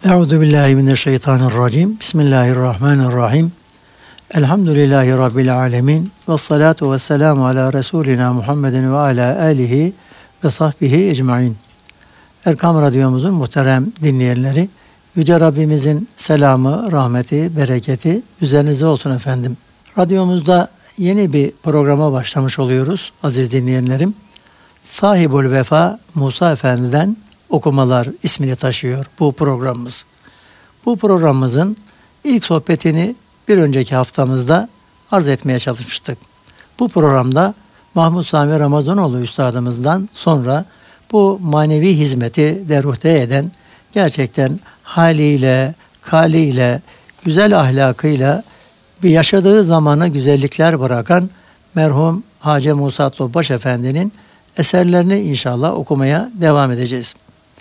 Euzubillahimineşşeytanirracim. Bismillahirrahmanirrahim. Elhamdülillahi Rabbil alemin. Ve salatu ve selamu ala Resulina Muhammedin ve ala alihi ve sahbihi ecmain. Erkam Radyomuzun muhterem dinleyenleri, Yüce Rabbimizin selamı, rahmeti, bereketi üzerinize olsun efendim. Radyomuzda yeni bir programa başlamış oluyoruz aziz dinleyenlerim. Sahibül Vefa Musa Efendi'den okumalar ismini taşıyor bu programımız. Bu programımızın ilk sohbetini bir önceki haftamızda arz etmeye çalışmıştık. Bu programda Mahmud Sami Ramazanoğlu Üstadımızdan sonra bu manevi hizmeti deruhte eden, gerçekten haliyle, kaliyle, güzel ahlakıyla bir yaşadığı zamanı güzellikler bırakan merhum Hacı Musa Topbaş Efendi'nin eserlerini inşallah okumaya devam edeceğiz.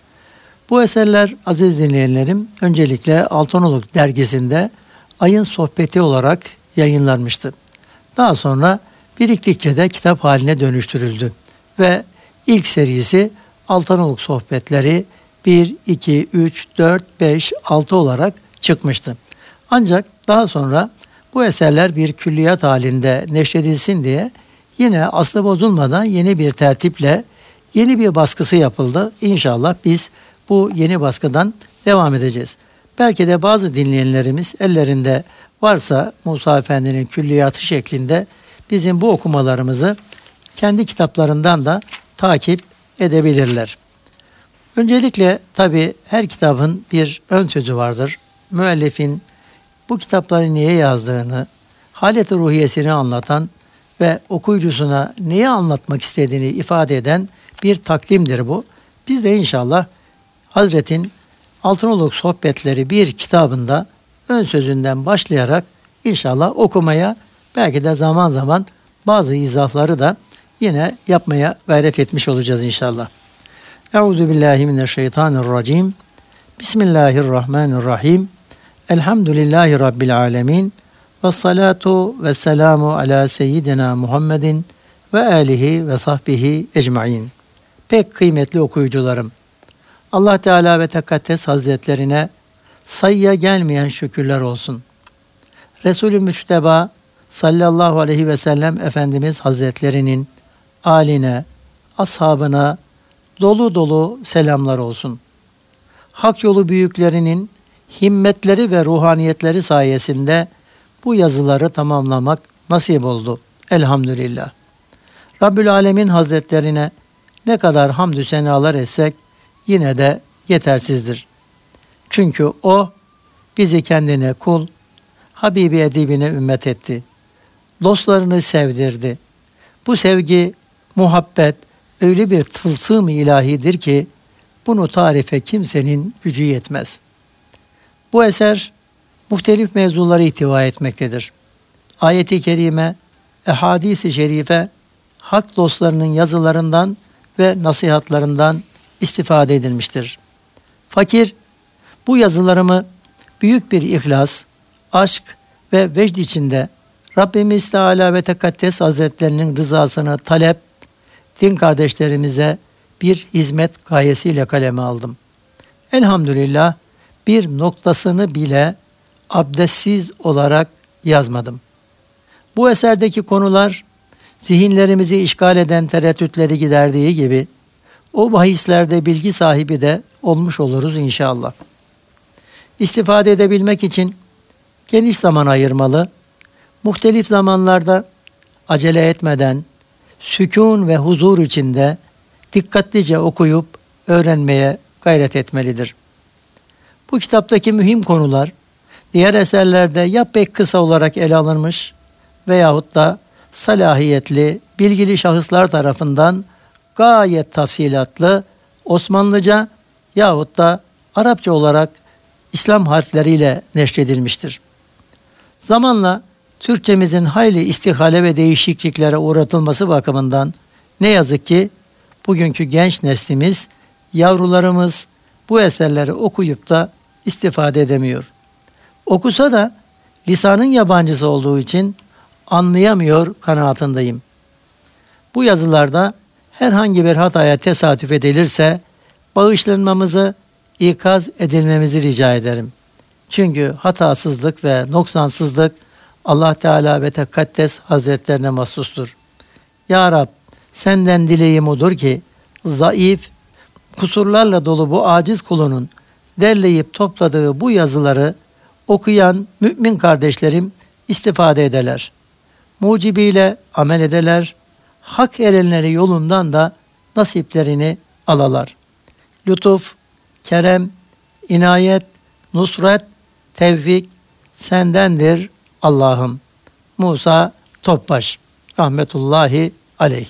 Bu eserler aziz dinleyenlerim öncelikle Altınoluk dergisinde ayın sohbeti olarak yayınlanmıştı. Daha sonra biriktikçe de kitap haline dönüştürüldü ve ilk serisi Altınoluk Sohbetleri 1, 2, 3, 4, 5, 6 olarak çıkmıştı. Ancak daha sonra bu eserler bir külliyat halinde neşredilsin diye yine aslı bozulmadan yeni bir tertiple yeni bir baskısı yapıldı. İnşallah biz bu yeni baskıdan devam edeceğiz. Belki de bazı dinleyenlerimiz ellerinde varsa Musa Efendi'nin külliyatı şeklinde bizim bu okumalarımızı kendi kitaplarından da takip edebilirler. Öncelikle tabii her kitabın bir ön sözü vardır. Müellifin bu kitapları niye yazdığını, halet-i ruhiyesini anlatan ve okuyucusuna neyi anlatmak istediğini ifade eden bir takdimdir bu. Biz de inşallah Hazret'in Altınoluk Sohbetleri bir kitabında ön sözünden başlayarak inşallah okumaya, belki de zaman zaman bazı izahları da yine yapmaya gayret etmiş olacağız inşallah. Euzubillahimineşşeytanirracim. Bismillahirrahmanirrahim. Elhamdülillahi Rabbil alemin. Ve salatu ve selamu ala seyyidina Muhammedin ve alihi ve sahbihi ecmain. Pek kıymetli okuyucularım, Allah Teala ve Tekaddes Hazretlerine sayıya gelmeyen şükürler olsun. Resulü Müçteba sallallahu aleyhi ve sellem Efendimiz Hazretlerinin âline, ashabına dolu dolu selamlar olsun. Hak yolu büyüklerinin himmetleri ve ruhaniyetleri sayesinde bu yazıları tamamlamak nasip oldu. Elhamdülillah. Rabbül Alemin Hazretlerine ne kadar hamdü senalar etsek yine de yetersizdir. Çünkü O bizi kendine kul, Habibi edibine ümmet etti. Dostlarını sevdirdi. Bu sevgi, muhabbet öyle bir tılsım-ı ilahidir ki bunu tarife kimsenin gücü yetmez. Bu eser muhtelif mevzuları ihtiva etmektedir. Ayet-i kerime, ehadis-i şerife, hak dostlarının yazılarından ve nasihatlarından istifade edilmiştir. Fakir, bu yazılarımı büyük bir ihlas, aşk ve vecd içinde Rabbimiz Teala ve Tekaddes Hazretlerinin rızasını talep, din kardeşlerimize bir hizmet gayesiyle kaleme aldım. Elhamdülillah bir noktasını bile abdestsiz olarak yazmadım. Bu eserdeki konular zihinlerimizi işgal eden tereddütleri giderdiği gibi o bahislerde bilgi sahibi de olmuş oluruz inşallah. İstifade edebilmek için geniş zaman ayırmalı, muhtelif zamanlarda acele etmeden, sükûn ve huzur içinde dikkatlice okuyup öğrenmeye gayret etmelidir. Bu kitaptaki mühim konular diğer eserlerde ya pek kısa olarak ele alınmış veyahut da salahiyetli, bilgili şahıslar tarafından gayet tafsilatlı Osmanlıca yahut da Arapça olarak İslam harfleriyle neşredilmiştir. Zamanla Türkçemizin hayli istihale ve değişikliklere uğratılması bakımından ne yazık ki bugünkü genç neslimiz, yavrularımız bu eserleri okuyup da istifade edemiyor. Okusa da lisanın yabancısı olduğu için anlayamıyor kanaatindeyim. Bu yazılarda herhangi bir hataya tesadüf edilirse bağışlanmamızı ikaz edilmemizi rica ederim. Çünkü hatasızlık ve noksansızlık Allah Teala ve Tekaddes Hazretlerine mahsustur. Ya Rab, senden dileğim odur ki zayıf, kusurlarla dolu bu aciz kulunun derleyip topladığı bu yazıları okuyan mümin kardeşlerim istifade edeler. Mucibiyle amel edeler, hak erenleri yolundan da nasiplerini alalar. Lütuf, kerem, inayet, nusret, tevfik sendendir Allah'ım. Musa Topbaş rahmetullahi aleyh.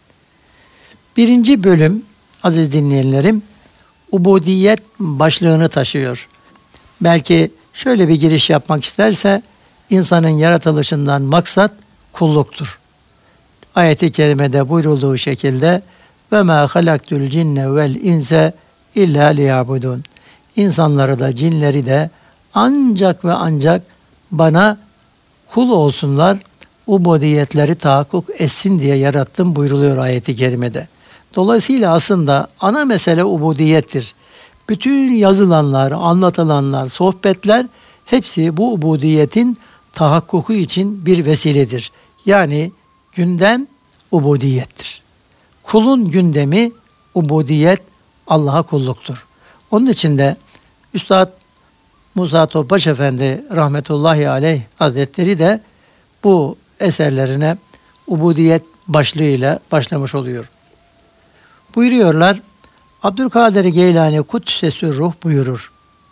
1. bölüm aziz dinleyenlerim ubudiyet başlığını taşıyor. Belki şöyle bir giriş yapmak isterse insanın yaratılışından maksat kulluktur. Ayet-i kerimede buyurulduğu şekilde ve ma halaktul cinne vel inse illa liyabudun. İnsanları da cinleri de ancak ve ancak bana kul olsunlar, ubudiyetleri tahakkuk etsin diye yarattım buyruluyor ayet-i kerimede. Dolayısıyla aslında ana mesele ubudiyettir. Bütün yazılanlar, anlatılanlar, sohbetler hepsi bu ubudiyetin tahakkuku için bir vesiledir. Yani gündem ubudiyettir. Kulun gündemi ubudiyet, Allah'a kulluktur. Onun için de Üstad Musa Topbaş Efendi rahmetullahi aleyh hazretleri de bu eserlerine ubudiyet başlığıyla başlamış oluyor. Buyuruyorlar, Abdülkadir Geylani Kuddüs'e ruh buyurur.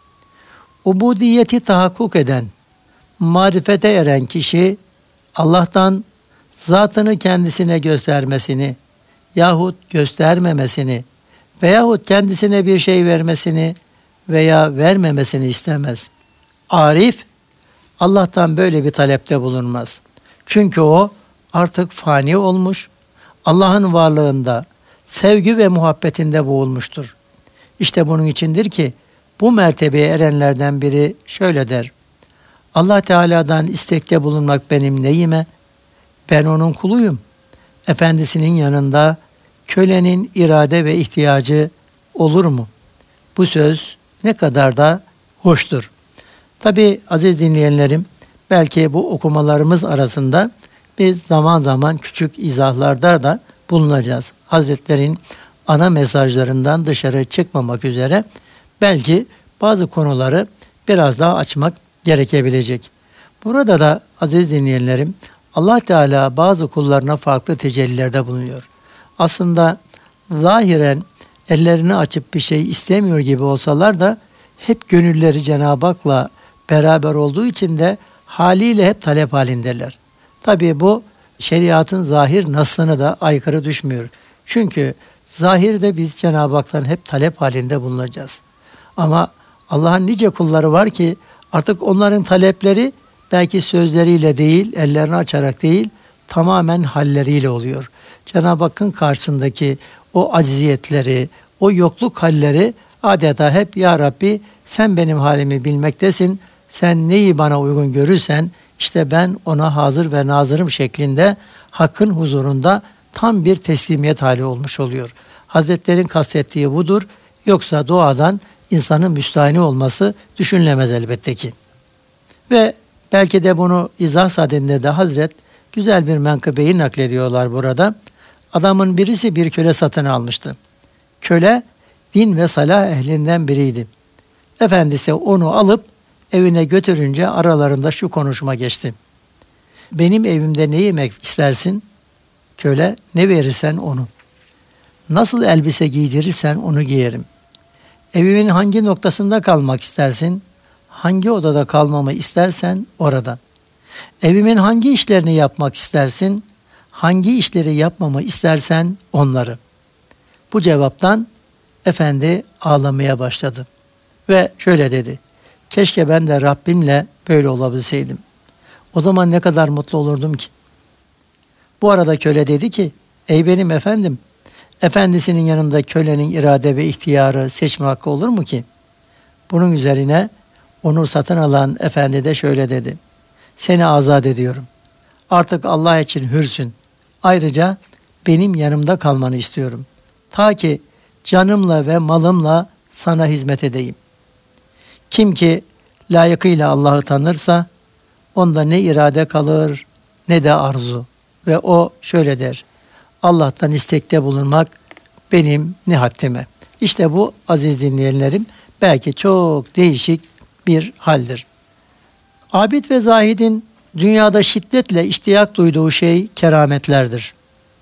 Ubudiyeti tahakkuk eden, marifete eren kişi Allah'tan zatını kendisine göstermesini yahut göstermemesini veyahut kendisine bir şey vermesini veya vermemesini istemez. Arif Allah'tan böyle bir talepte bulunmaz. Çünkü o artık fani olmuş, Allah'ın varlığında, sevgi ve muhabbetinde boğulmuştur. İşte bunun içindir ki bu mertebeye erenlerden biri şöyle der. Allah Teala'dan istekte bulunmak benim neyime? Ben onun kuluyum. Efendisinin yanında kölenin irade ve ihtiyacı olur mu? Bu söz ne kadar da hoştur. Tabi aziz dinleyenlerim, belki bu okumalarımız arasında biz zaman zaman küçük izahlarda da bulunacağız. Hazretlerin ana mesajlarından dışarı çıkmamak üzere belki bazı konuları biraz daha açmak gerekebilecek. Burada da aziz dinleyenlerim, Allah Teala bazı kullarına farklı tecellilerde bulunuyor. Aslında zahiren ellerini açıp bir şey istemiyor gibi olsalar da hep gönülleri Cenab-ı Hak'la beraber olduğu için de haliyle hep talep halindeler. Tabii bu şeriatın zahir nasına da aykırı düşmüyor. Çünkü zahirde biz Cenab-ı Hak'tan hep talep halinde bulunacağız. Ama Allah'ın nice kulları var ki artık onların talepleri belki sözleriyle değil, ellerini açarak değil, tamamen halleriyle oluyor. Cenab-ı Hakk'ın karşısındaki o acziyetleri, o yokluk halleri adeta hep Ya Rabbi sen benim halimi bilmektesin, sen neyi bana uygun görürsen işte ben ona hazır ve nazırım şeklinde Hakk'ın huzurunda tam bir teslimiyet hali olmuş oluyor. Hazretlerin kastettiği budur. Yoksa doğadan insanın müstahni olması düşünülemez elbette ki. Ve belki de bunu izah sadedinde de Hazret güzel bir menkıbeyi naklediyorlar burada. Adamın birisi bir köle satın almıştı. Köle din ve salah ehlinden biriydi. Efendisi onu alıp evine götürünce aralarında şu konuşma geçti. Benim evimde ne yemek istersin? Köle, ne verirsen onu. Nasıl elbise giydirirsen onu giyerim. Evimin hangi noktasında kalmak istersin? Hangi odada kalmamı istersen orada. Evimin hangi işlerini yapmak istersin? Hangi işleri yapmamı istersen onları. Bu cevaptan efendi ağlamaya başladı. Ve şöyle dedi. Keşke ben de Rabbimle böyle olabilseydim. O zaman ne kadar mutlu olurdum ki. Bu arada köle dedi ki, ey benim efendim, efendisinin yanında kölenin irade ve ihtiyarı seçme hakkı olur mu ki? Bunun üzerine onu satın alan efendi de şöyle dedi. Seni azat ediyorum. Artık Allah için hürsün. Ayrıca benim yanımda kalmanı istiyorum. Ta ki canımla ve malımla sana hizmet edeyim. Kim ki layıkıyla Allah'ı tanırsa onda ne irade kalır ne de arzu. Ve o şöyle der: Allah'tan istekte bulunmak benim ne haddime. İşte bu aziz dinleyenlerim belki çok değişik bir haldir. Abid ve zahidin dünyada şiddetle iştiyak duyduğu şey kerametlerdir.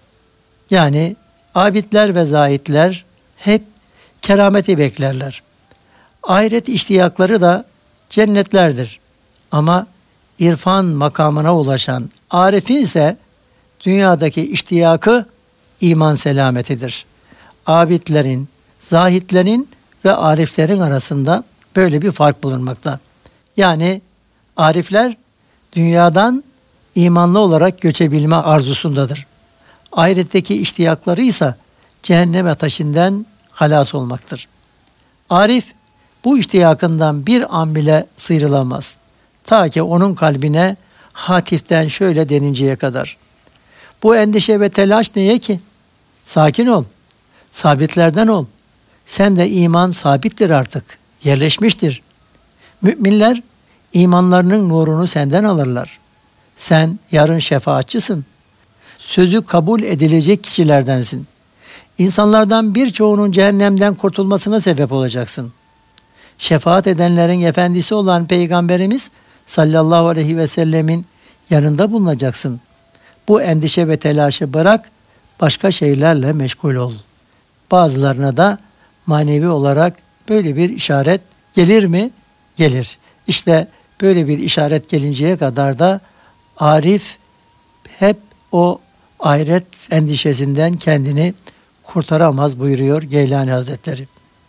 Yani abidler ve zahitler hep kerameti beklerler. Ahiret iştiyakları da cennetlerdir. Ama irfan makamına ulaşan arifin ise dünyadaki iştiyakı iman selametidir. Abidlerin, zahitlerin ve ariflerin arasında böyle bir fark bulunmakta. Yani arifler dünyadan imanlı olarak göçebilme arzusundadır. Ahiretteki iştiyakları ise cehennem ateşinden halas olmaktır. Arif bu iştiyakından bir an bile sıyrılamaz. Ta ki onun kalbine hatiften şöyle deninceye kadar: bu endişe ve telaş neye ki? Sakin ol, sabitlerden ol. Sen de iman sabittir artık, yerleşmiştir. Müminler imanlarının nurunu senden alırlar. Sen yarın şefaatçısın. Sözü kabul edilecek kişilerdensin. İnsanlardan birçoğunun cehennemden kurtulmasına sebep olacaksın. Şefaat edenlerin efendisi olan Peygamberimiz sallallahu aleyhi ve sellemin yanında bulunacaksın. Bu endişe ve telaşı bırak, başka şeylerle meşgul ol. Bazılarına da manevi olarak böyle bir işaret gelir mi? Gelir. İşte böyle bir işaret gelinceye kadar da arif hep o ahiret endişesinden kendini kurtaramaz buyuruyor Geylani Hazretleri.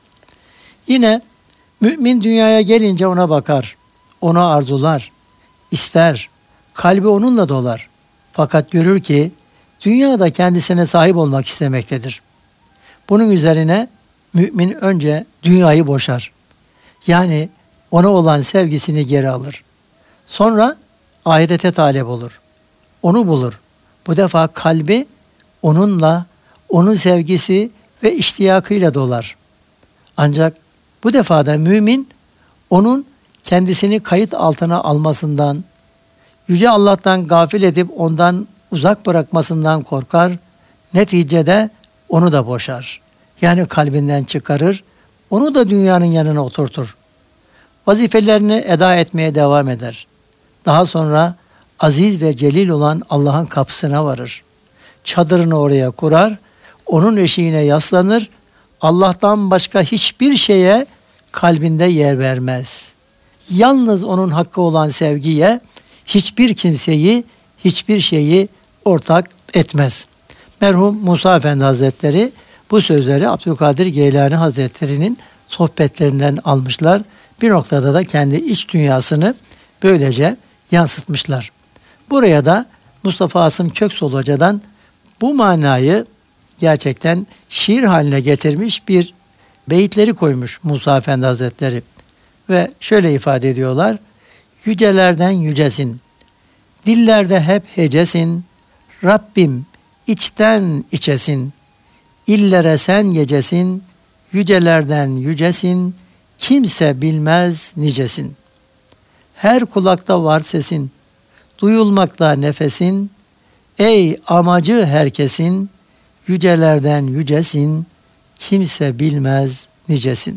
Yine mümin dünyaya gelince ona bakar, onu arzular, ister, kalbi onunla dolar. Fakat görür ki dünyada kendisine sahip olmak istemektedir. Bunun üzerine mümin önce dünyayı boşar. Yani ona olan sevgisini geri alır. Sonra ahirete talep olur. Onu bulur. Bu defa kalbi onunla, onun sevgisi ve iştiyakıyla dolar. Ancak bu defa da mümin onun kendisini kayıt altına almasından, Yüce Allah'tan gafil edip ondan uzak bırakmasından korkar. Neticede onu da boşar. Yani kalbinden çıkarır, onu da dünyanın yanına oturtur. Vazifelerini eda etmeye devam eder. Daha sonra aziz ve celil olan Allah'ın kapısına varır. Çadırını oraya kurar, onun eşiğine yaslanır, Allah'tan başka hiçbir şeye kalbinde yer vermez. Yalnız onun hakkı olan sevgiye hiçbir kimseyi, hiçbir şeyi ortak etmez. Merhum Musa Efendi Hazretleri bu sözleri Abdülkadir Geylani Hazretleri'nin sohbetlerinden almışlar. Bir noktada da kendi iç dünyasını böylece yansıtmışlar. Buraya da Mustafa Asım Köksal Hoca'dan bu manayı gerçekten şiir haline getirmiş bir beyitleri koymuş Musa Efendi Hazretleri. Ve şöyle ifade ediyorlar: yücelerden yücesin, dillerde hep hecesin, Rabbim içten içesin, illere sen gecesin, yücelerden yücesin, kimse bilmez nicesin. Her kulakta var sesin, duyulmakta nefesin, ey amacı herkesin, yücelerden yücesin, kimse bilmez nicesin.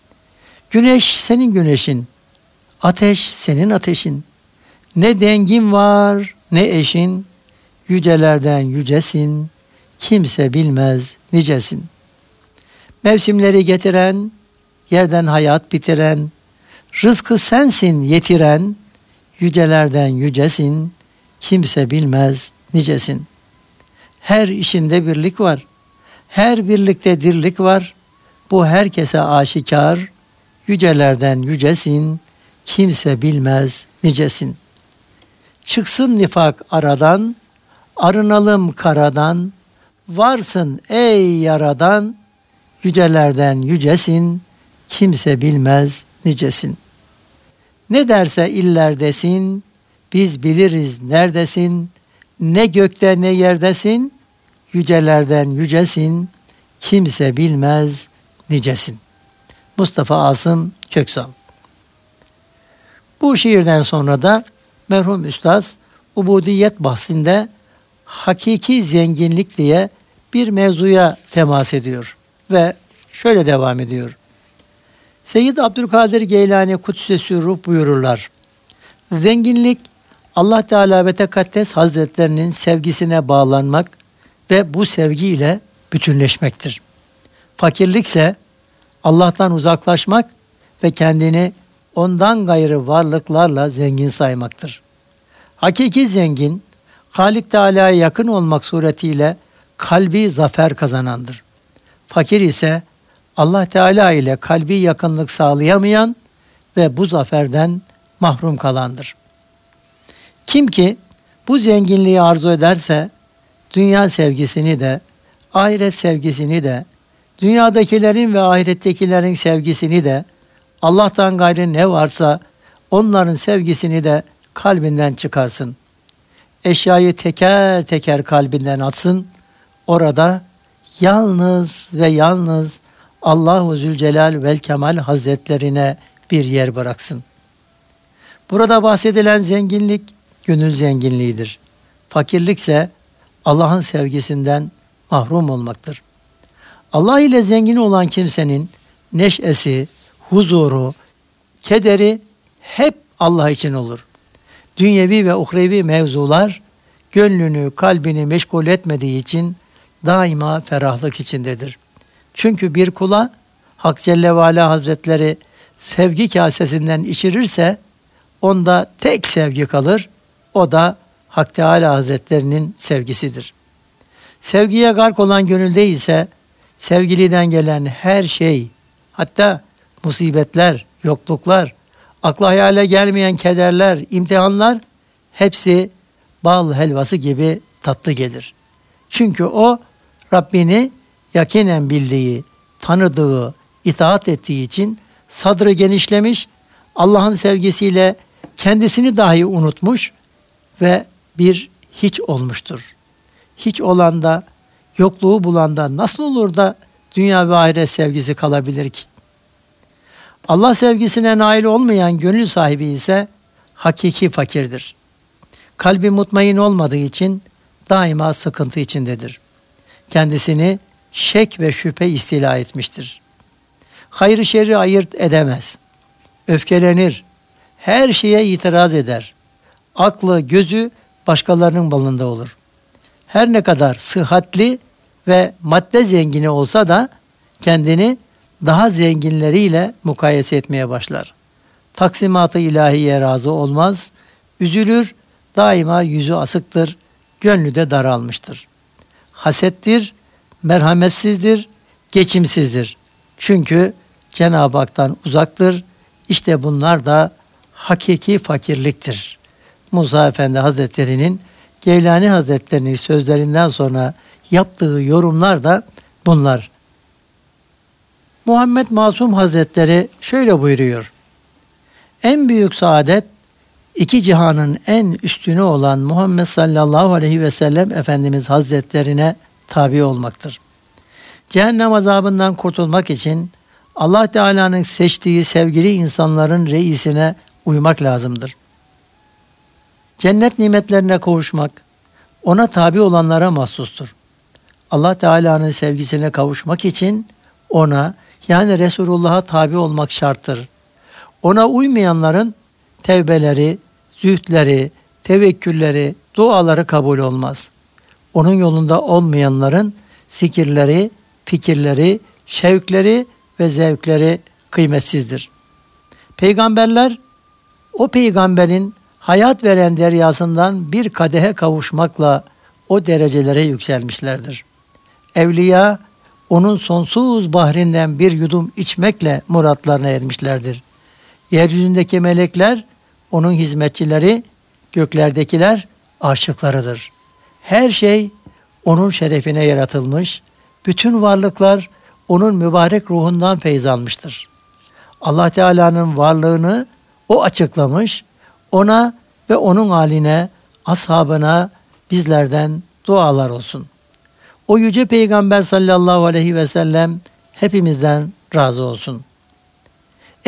Güneş senin güneşin, ateş senin ateşin, ne dengin var ne eşin, yücelerden yücesin, kimse bilmez nicesin. Mevsimleri getiren, yerden hayat bitiren, rızkı sensin yetiren, yücelerden yücesin, kimse bilmez nicesin. Her işinde birlik var, her birlikte dirlik var, bu herkese aşikar, yücelerden yücesin, kimse bilmez nicesin. Çıksın nifak aradan, arınalım karadan, varsın ey yaradan, yücelerden yücesin, kimse bilmez nicesin. Ne derse iller desin, biz biliriz neredesin, ne gökte ne yerdesin, yücelerden yücesin, kimse bilmez nicesin. Mustafa Asım Köksal. Bu şiirden sonra da merhum Üstad ubudiyet bahsinde hakiki zenginlik diye bir mevzuya temas ediyor ve şöyle devam ediyor. Seyyid Abdülkadir Geylani Kuddisesi Ruh buyururlar. Zenginlik Allah Teala ve Tekaddes Hazretlerinin sevgisine bağlanmak ve bu sevgiyle bütünleşmektir. Fakirlikse Allah'tan uzaklaşmak ve kendini ondan gayrı varlıklarla zengin saymaktır. Hakiki zengin, Halik Teala'ya yakın olmak suretiyle kalbi zafer kazanandır. Fakir ise Allah Teala ile kalbi yakınlık sağlayamayan ve bu zaferden mahrum kalandır. Kim ki bu zenginliği arzu ederse, dünya sevgisini de, ahiret sevgisini de, dünyadakilerin ve ahirettekilerin sevgisini de, Allah'tan gayrı ne varsa onların sevgisini de kalbinden çıkarsın. Eşyayı teker teker kalbinden atsın. Orada yalnız ve yalnız Allahu Zülcelal vel Kemal Hazretlerine bir yer bıraksın. Burada bahsedilen zenginlik gönül zenginliğidir. Fakirlikse Allah'ın sevgisinden mahrum olmaktır. Allah ile zengin olan kimsenin neşesi, huzuru, kederi hep Allah için olur. Dünyevi ve uhrevi mevzular gönlünü, kalbini meşgul etmediği için daima ferahlık içindedir. Çünkü bir kula Hak Celle ve Ala Hazretleri sevgi kasesinden içirirse onda tek sevgi kalır. O da Hak Teala Hazretlerinin sevgisidir. Sevgiye gark olan gönülde ise sevgiliden gelen her şey, hatta musibetler, yokluklar, akla hayale gelmeyen kederler, imtihanlar hepsi bal helvası gibi tatlı gelir. Çünkü o Rabbini yakinen bildiği, tanıdığı, itaat ettiği için sadrı genişlemiş, Allah'ın sevgisiyle kendisini dahi unutmuş ve bir hiç olmuştur. Hiç olan da, yokluğu bulan da nasıl olur da dünya ve ahiret sevgisi kalabilir ki? Allah sevgisine nail olmayan gönül sahibi ise hakiki fakirdir. Kalbi mutmain olmadığı için daima sıkıntı içindedir. Kendisini şek ve şüphe istila etmiştir. Hayrı şerri ayırt edemez. Öfkelenir. Her şeye itiraz eder. Aklı, gözü başkalarının balında olur. Her ne kadar sıhhatli ve madde zengini olsa da kendini daha zenginleriyle mukayese etmeye başlar. Taksimat-ı ilahiye razı olmaz, üzülür, daima yüzü asıktır, gönlü de daralmıştır. Hasettir, merhametsizdir, geçimsizdir. Çünkü Cenab-ı Hak'tan uzaktır. İşte bunlar da hakiki fakirliktir. Musa Efendi Hazretleri'nin Geylani Hazretleri'nin sözlerinden sonra yaptığı yorumlar da bunlar. Muhammed Masum Hazretleri şöyle buyuruyor. En büyük saadet iki cihanın en üstünü olan Muhammed sallallahu aleyhi ve sellem Efendimiz Hazretlerine tabi olmaktır. Cehennem azabından kurtulmak için Allah Teala'nın seçtiği sevgili insanların reisine uymak lazımdır. Cennet nimetlerine kavuşmak ona tabi olanlara mahsustur. Allah Teala'nın sevgisine kavuşmak için ona, yani Resulullah'a tabi olmak şarttır. Ona uymayanların tevbeleri, zühdleri, tevekkülleri, duaları kabul olmaz. Onun yolunda olmayanların zikirleri, fikirleri, şevkleri ve zevkleri kıymetsizdir. Peygamberler, o peygamberin hayat veren deryasından bir kadehe kavuşmakla o derecelere yükselmişlerdir. Evliya, onun sonsuz bahrinden bir yudum içmekle muratlarına ermişlerdir. Yeryüzündeki melekler, onun hizmetçileri, göklerdekiler aşıklarıdır. Her şey onun şerefine yaratılmış, bütün varlıklar onun mübarek ruhundan feyz almıştır. Allah Teala'nın varlığını o açıklamış, ona ve onun haline, ashabına bizlerden dualar olsun. O yüce Peygamber sallallahu aleyhi ve sellem hepimizden razı olsun.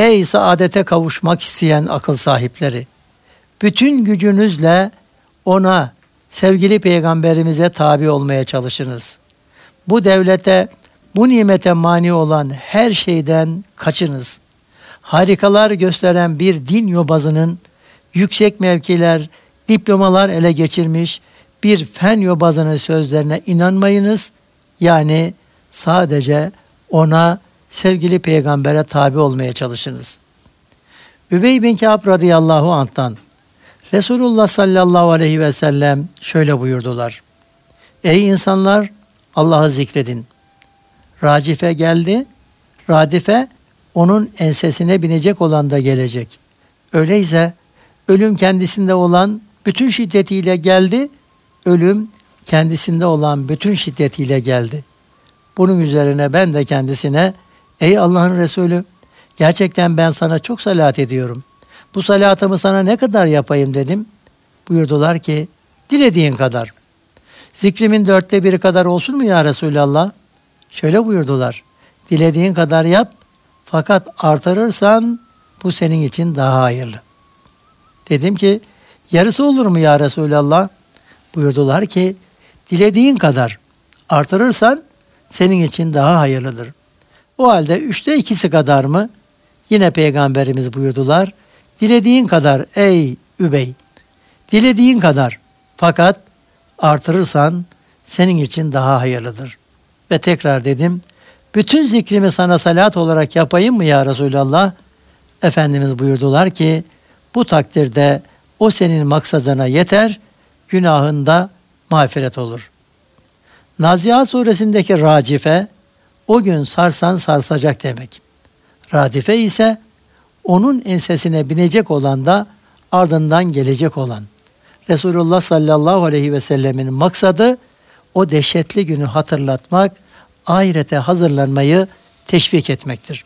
Ey saadete kavuşmak isteyen akıl sahipleri! Bütün gücünüzle ona, sevgili peygamberimize tabi olmaya çalışınız. Bu devlete, bu nimete mani olan her şeyden kaçınız. Harikalar gösteren bir din yobazının yüksek mevkiler, diplomalar ele geçirmiş bir fen yobazının sözlerine inanmayınız. Yani sadece ona, sevgili peygambere tabi olmaya çalışınız. Übey bin Kâb radıyallahu anh'tan Resulullah sallallahu aleyhi ve sellem şöyle buyurdular. Ey insanlar, Allah'ı zikredin. Racife geldi, radife onun ensesine binecek olan da gelecek. Öyleyse ölüm kendisinde olan bütün şiddetiyle geldi, ölüm kendisinde olan bütün şiddetiyle geldi. Bunun üzerine ben de kendisine, ey Allah'ın Resulü, gerçekten ben sana çok salat ediyorum. Bu salatımı sana ne kadar yapayım dedim. Buyurdular ki, dilediğin kadar. Zikrimin 1/4 kadar olsun mu ya Resulallah? Şöyle buyurdular, dilediğin kadar yap, fakat artırırsan bu senin için daha hayırlı. Dedim ki, yarısı olur mu ya Resulallah? Buyurdular ki, dilediğin kadar artırırsan senin için daha hayırlıdır. O halde 2/3 kadar mı? Yine Peygamberimiz buyurdular, dilediğin kadar ey Übey, dilediğin kadar, fakat artırırsan senin için daha hayırlıdır. Ve tekrar dedim, bütün zikrimi sana salat olarak yapayım mı ya Resulallah? Efendimiz buyurdular ki, bu takdirde o senin maksadına yeter, günahında mağfiret olur. Nazihat suresindeki racife, o gün sarsan sarsacak demek. Radife ise onun ensesine binecek olan da ardından gelecek olan. Resulullah sallallahu aleyhi ve sellemin maksadı o dehşetli günü hatırlatmak, ahirete hazırlanmayı teşvik etmektir.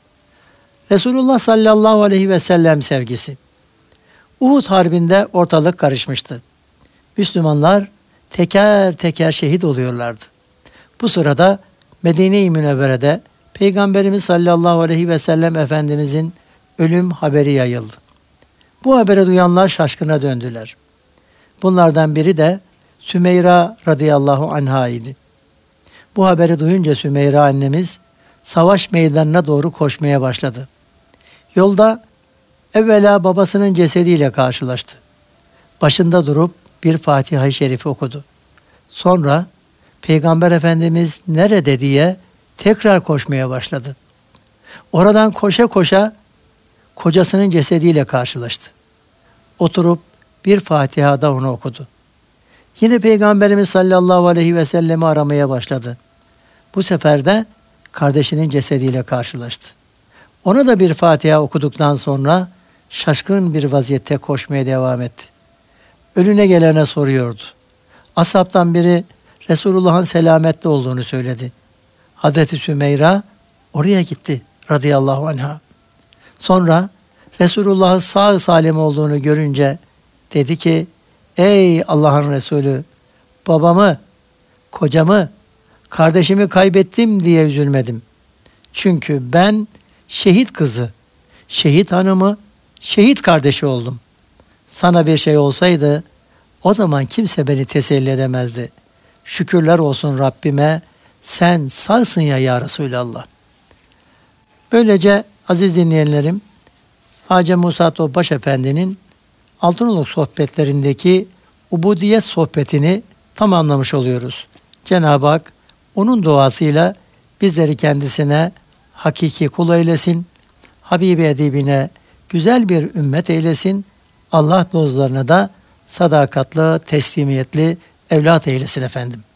Resulullah sallallahu aleyhi ve sellem sevgisi. Uhud Harbi'nde ortalık karışmıştı. Müslümanlar teker teker şehit oluyorlardı. Bu sırada Medine-i Münevvere'de Peygamberimiz sallallahu aleyhi ve sellem Efendimizin ölüm haberi yayıldı. Bu haberi duyanlar şaşkına döndüler. Bunlardan biri de Sümeyra radıyallahu anha idi. Bu haberi duyunca Sümeyra annemiz savaş meydanına doğru koşmaya başladı. Yolda evvela babasının cesediyle karşılaştı. Başında durup bir Fatiha-i Şerifi okudu. Sonra Peygamber Efendimiz nerede diye tekrar koşmaya başladı. Oradan koşa koşa kocasının cesediyle karşılaştı. Oturup bir Fatiha da onu okudu. Yine Peygamberimiz sallallahu aleyhi ve sellemi aramaya başladı. Bu sefer de kardeşinin cesediyle karşılaştı. Ona da bir Fatiha okuduktan sonra şaşkın bir vaziyette koşmaya devam etti. Önüne gelene soruyordu. Ashabtan biri Resulullah'ın selametli olduğunu söyledi. Hazreti Sümeyra oraya gitti radıyallahu anha. Sonra Resulullah'ın sağ salim olduğunu görünce dedi ki, ey Allah'ın Resulü, babamı, kocamı, kardeşimi kaybettim diye üzülmedim. Çünkü ben şehit kızı, şehit hanımı, şehit kardeşi oldum. Sana bir şey olsaydı o zaman kimse beni teselli edemezdi. Şükürler olsun Rabbime, sen sağsın ya Resulallah. Böylece aziz dinleyenlerim, Hacı Musa Topbaş Efendi'nin Altınoluk sohbetlerindeki ubudiyet sohbetini tamamlamış oluyoruz. Cenab-ı Hak onun duasıyla bizleri kendisine hakiki kul eylesin, Habibi edibine güzel bir ümmet eylesin, Allah dostlarına da sadakatli, teslimiyetli evlat eylesin efendim.